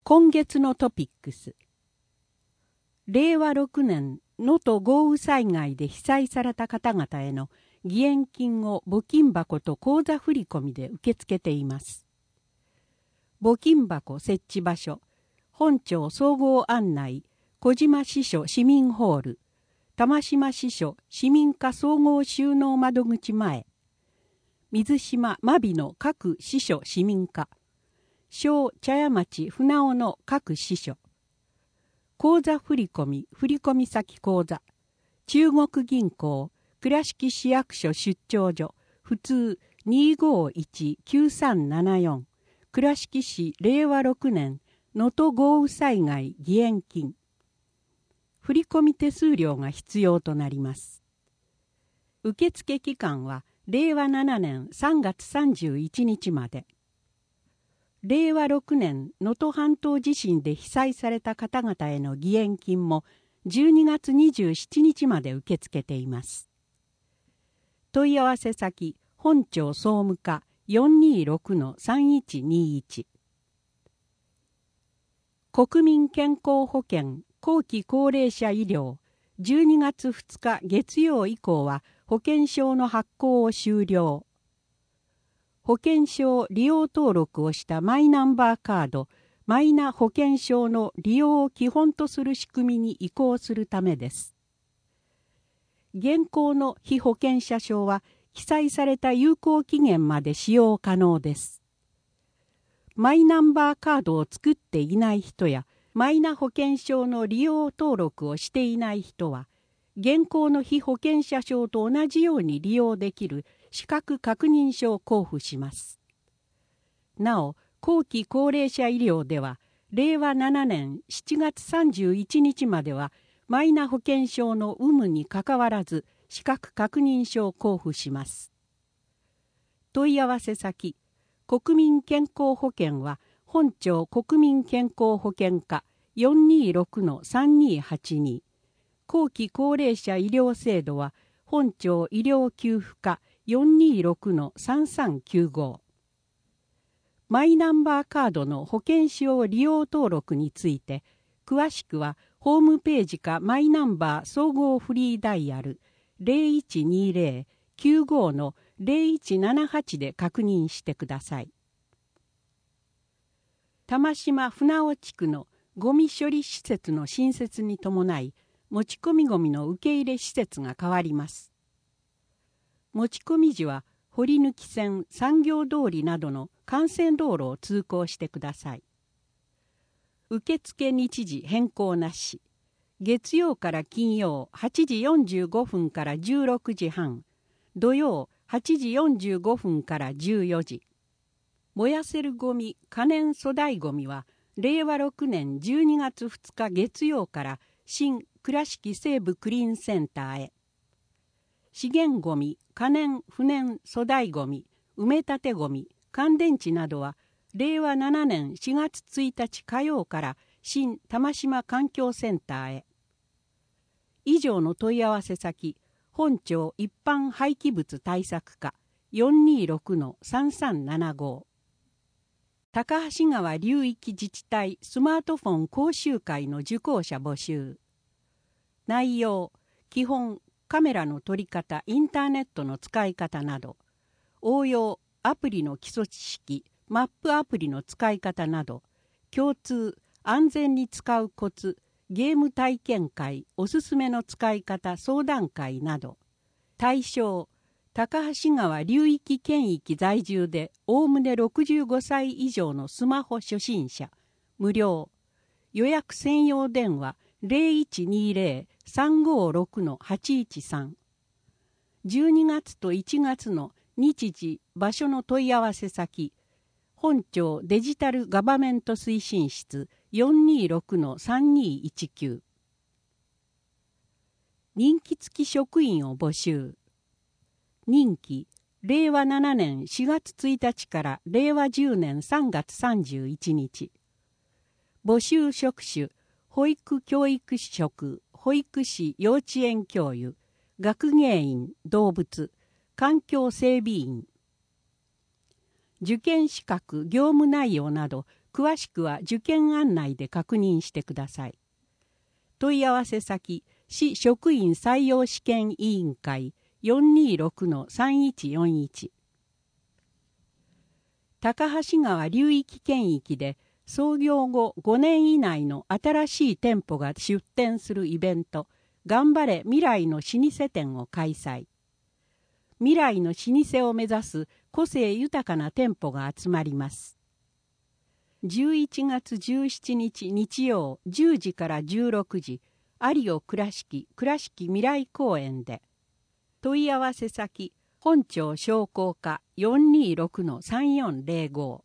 今月のトピックス。令和6年能登豪雨災害で被災された方々への義援金を募金箱と口座振込で受け付けています。募金箱設置場所、本町総合案内、小島支所市民ホール、玉島支所市民課総合収納窓口前、水島真備の各支所市民課、小茶屋町船尾の各支所、口座振込振込先口座、中国銀行倉敷市役所出張所普通2519374倉敷市令和6年能登豪雨災害義援金。振込手数料が必要となります。受付期間は令和7年3月31日まで。令和6年能登半島地震で被災された方々への義援金も12月27日まで受け付けています。問い合わせ先、本町総務課 426-3121。国民健康保険後期高齢者医療12月2日月曜以降は保険証の発行を終了。保険証利用登録をしたマイナンバーカード、マイナ保険証の利用を基本とする仕組みに移行するためです。現行の被保険者証は記載された有効期限まで使用可能です。マイナンバーカードを作っていない人や、マイナ保険証の利用登録をしていない人は、現行の被保険者証と同じように利用できる資格確認書を交付します。なお、後期高齢者医療では、令和7年7月31日までは、マイナ保険証の有無にかかわらず、資格確認書を交付します。問い合わせ先、国民健康保険は、本町国民健康保険課 426-3282。後期高齢者医療制度は、本町医療給付課 426-3395。マイナンバーカードの保険証利用登録について、詳しくはホームページかマイナンバー総合フリーダイヤル 0120-95-0178 で確認してください。玉島船尾地区のゴミ処理施設の新設に伴い、持ち込みゴミの受け入れ施設が変わります。持ち込み時は堀抜線、産業通りなどの幹線道路を通行してください。受付日時変更なし。月曜から金曜8時45分から16時半、土曜8時45分から14時。燃やせるゴミ、可燃粗大ゴミは令和6年12月2日月曜から新倉敷西部クリーンセンターへ。資源ゴミ、可燃不燃粗大ゴミ、埋め立てゴミ、乾電池などは令和7年4月1日火曜から新玉島環境センターへ。以上の問い合わせ先、本町一般廃棄物対策課 426-3375。高橋川流域自治体スマートフォン講習会の受講者募集。内容、基本、カメラの撮り方、インターネットの使い方など、応用、アプリの基礎知識、マップアプリの使い方など、共通、安全に使うコツ、ゲーム体験会、おすすめの使い方相談会など、対象、高橋川流域圏域在住でおおむね65歳以上のスマホ初心者、無料、予約専用電話0120-356-813。12月と1月の日時、場所の問い合わせ先、本町デジタルガバメント推進室 426-3219。任期付き職員を募集。任期、令和7年4月1日から令和10年3月31日。募集職種、保育教育士職、保育士幼稚園教諭、学芸員、動物、環境整備員。受験資格、業務内容など、 詳しくは受験案内で確認してください。問い合わせ先、市職員採用試験委員会 426-3141。高橋川流域圏域で創業後5年以内の新しい店舗が出店するイベント、頑張れ未来の老舗展を開催。未来の老舗を目指す個性豊かな店舗が集まります。11月17日日曜10時から16時、有尾倉敷未来公園で。問い合わせ先、本庁商工課 426-3405。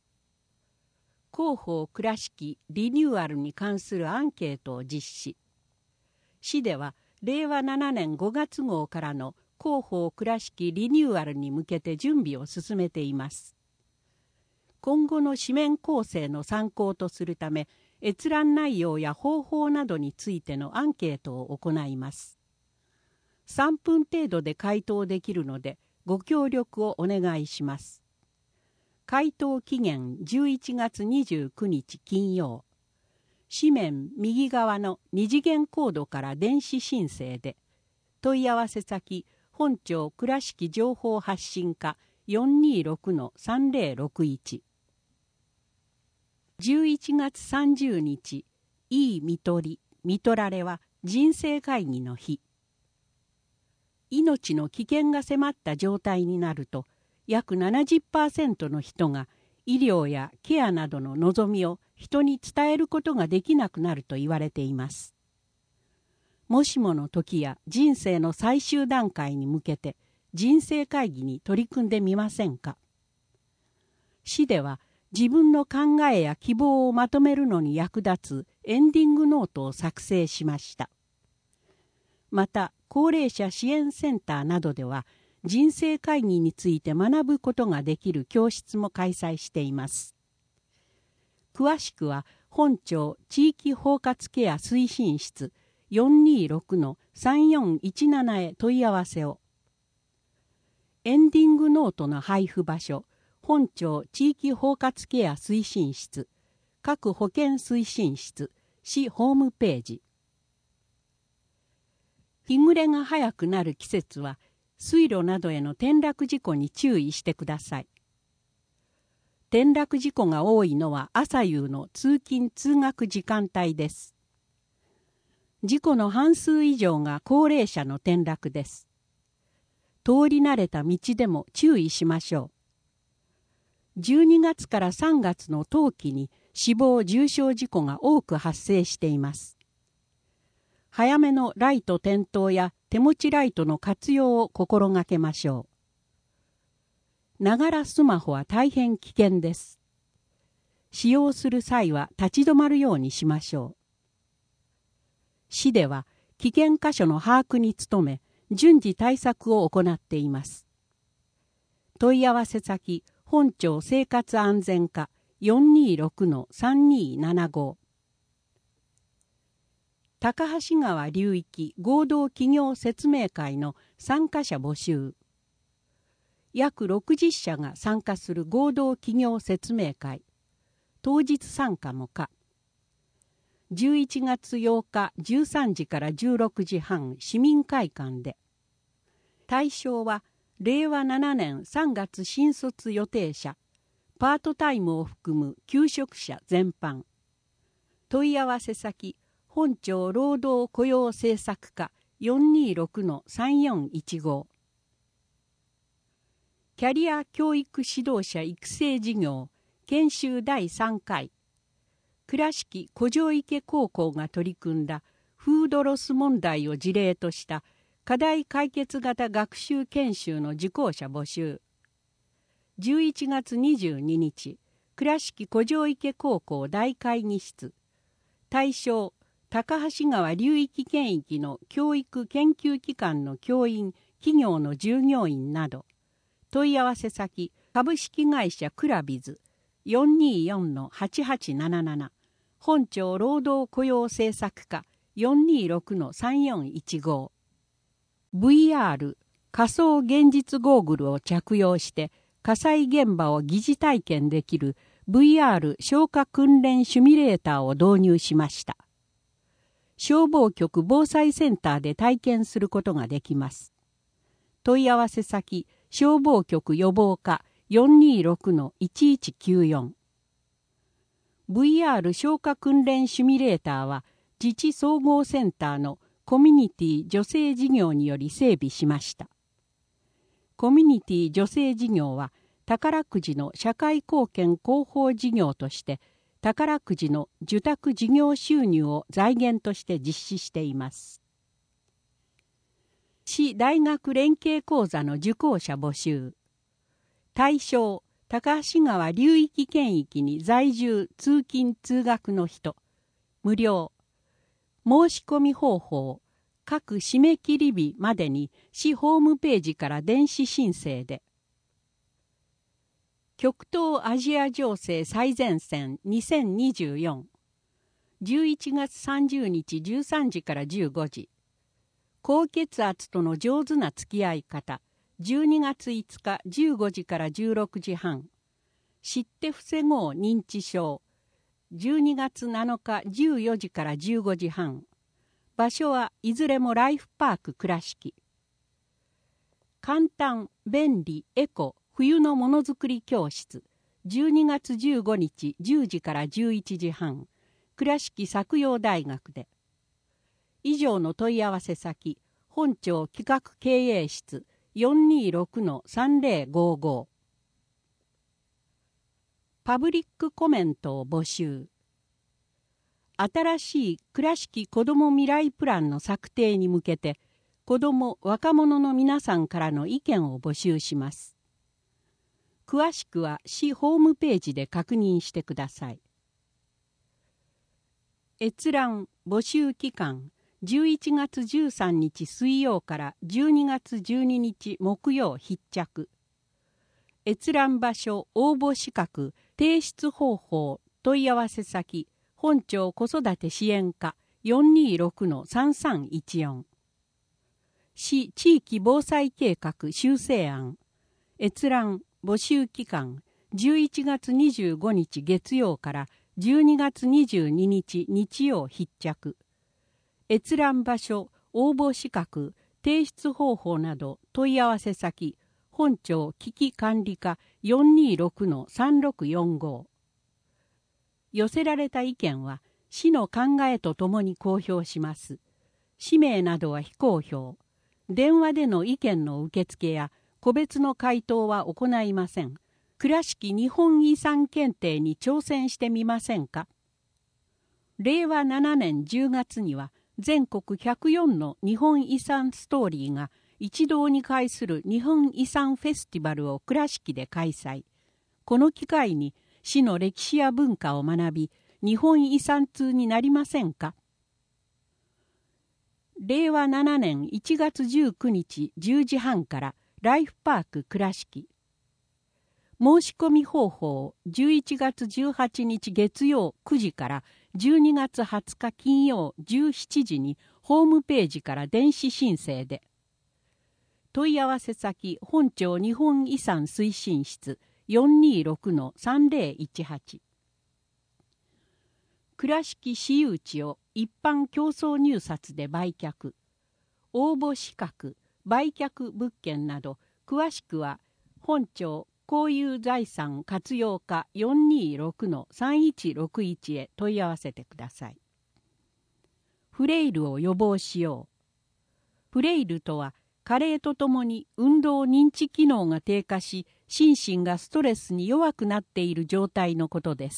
広報倉敷リニューアルに関するアンケートを実施。市では令和7年5月号からの広報倉敷リニューアルに向けて準備を進めています。今後の紙面構成の参考とするため、閲覧内容や方法などについてのアンケートを行います。3分程度で回答できるので、ご協力をお願いします。回答期限11月29日金曜。紙面右側の2次元コードから電子申請で。問い合わせ先、本庁倉敷情報発信課 426-3061。11月30日、いい看取り、看取られは人生会議の日。命の危険が迫った状態になると、約 70% の人が医療やケアなどの望みを人に伝えることができなくなると言われています。もしもの時や人生の最終段階に向けて人生会議に取り組んでみませんか。市では自分の考えや希望をまとめるのに役立つエンディングノートを作成しました。また高齢者支援センターなどでは人生会議について学ぶことができる教室も開催しています。詳しくは本庁地域包括ケア推進室 426-3417 へ問い合わせを。エンディングノートの配布場所、本庁地域包括ケア推進室、各保健推進室、市ホームページ。日暮れが早くなる季節は、水路などへの転落事故に注意してください。転落事故が多いのは朝夕の通勤通学時間帯です。事故の半数以上が高齢者の転落です。通り慣れた道でも注意しましょう。12月から3月の冬季に死亡・重傷事故が多く発生しています。早めのライト点灯や手持ちライトの活用を心がけましょう。ながらスマホは大変危険です。使用する際は立ち止まるようにしましょう。市では危険箇所の把握に努め、順次対策を行っています。問い合わせ先、本庁生活安全課 426-3275。高橋川流域合同企業説明会の参加者募集。約60社が参加する合同企業説明会。当日参加も可。11月8日13時から16時半市民会館で。対象は令和7年3月新卒予定者、パートタイムを含む求職者全般。問い合わせ先、本庁労働雇用政策課 426-3415。キャリア教育指導者育成事業研修第3回。倉敷古城池高校が取り組んだフードロス問題を事例とした課題解決型学習研修の受講者募集。11月22日、倉敷古城池高校大会議室。対象、高橋川流域圏域の教育研究機関の教員、企業の従業員など。問い合わせ先、株式会社クラビズ 424-8877。本庁労働雇用政策課 426-3415。VR 仮想現実ゴーグルを着用して火災現場を疑似体験できる VR 消火訓練シミュレーターを導入しました。消防局防災センターで体験することができます。問い合わせ先、消防局予防課 426-1194。VR 消火訓練シミュレーターは、自治総合センターのコミュニティ女性事業により整備しました。コミュニティ女性事業は、宝くじの社会貢献広報事業として、宝くじの受託事業収入を財源として実施しています。市大学連携講座の受講者募集。対象、高橋川流域圏域に在住通勤通学の人。無料。申し込み方法。各締め切り日までに市ホームページから電子申請で。極東アジア情勢最前線2024。11月30日13時から15時。高血圧との上手な付き合い方。12月5日15時から16時半。知って防ごう認知症。12月7日14時から15時半。場所はいずれもライフパーク倉敷。簡単、便利、エコ、冬のものづくり教室。12月15日10時から11時半。倉敷作陽大学で。以上の問い合わせ先、本庁企画経営室 426-3055。パブリックコメントを募集。新しい倉敷子ども未来プランの策定に向けて、子ども・若者の皆さんからの意見を募集します。詳しくは市ホームページで確認してください。閲覧募集期間11月13日水曜から12月12日木曜必着。閲覧場所、応募資格、提出方法、問い合わせ先、本庁子育て支援課 426-3314。市地域防災計画修正案。閲覧募集期間11月25日月曜から12月22日日曜必着。閲覧場所、応募資格、提出方法など問い合わせ先、本庁危機管理課 426-3645。寄せられた意見は市の考えとともに公表します。氏名などは非公表。電話での意見の受付や個別の回答は行いません。倉敷日本遺産検定に挑戦してみませんか。令和7年10月には全国104の日本遺産ストーリーが一堂に会する日本遺産フェスティバルを倉敷で開催。この機会に市の歴史や文化を学び、日本遺産通になりませんか。令和7年1月19日10時半からライフパーク倉敷。申し込み方法11月18日月曜9時から12月20日金曜17時にホームページから電子申請で。問い合わせ先、本庁日本遺産推進室 426-3018。倉敷私有地を一般競争入札で売却。応募資格、売却物件など、詳しくは本庁公有財産活用課 426-3161 へ問い合わせてください。フレイルを予防しよう。フレイルとは、加齢とともに運動認知機能が低下し、心身がストレスに弱くなっている状態のことです。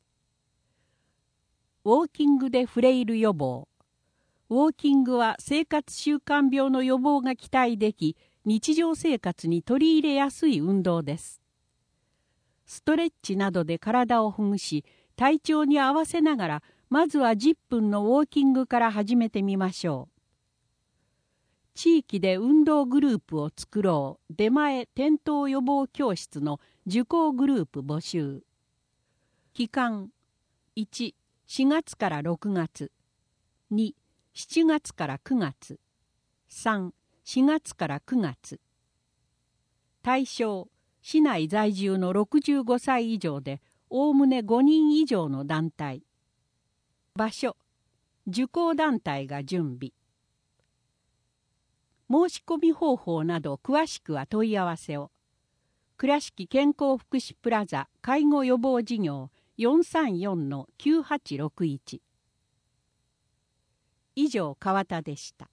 ウォーキングでフレイル予防。ウォーキングは生活習慣病の予防が期待でき、日常生活に取り入れやすい運動です。ストレッチなどで体をほぐし、体調に合わせながら、まずは10分のウォーキングから始めてみましょう。地域で運動グループを作ろう。出前転倒予防教室の受講グループ募集。期間1、4月から6月。2、7月から9月。3、4月から9月。対象、市内在住の65歳以上で、 おおむね5人以上の団体。場所、受講団体が準備。申し込み方法など詳しくは問い合わせを。倉敷健康福祉プラザ介護予防事業434-9861。以上川田でした。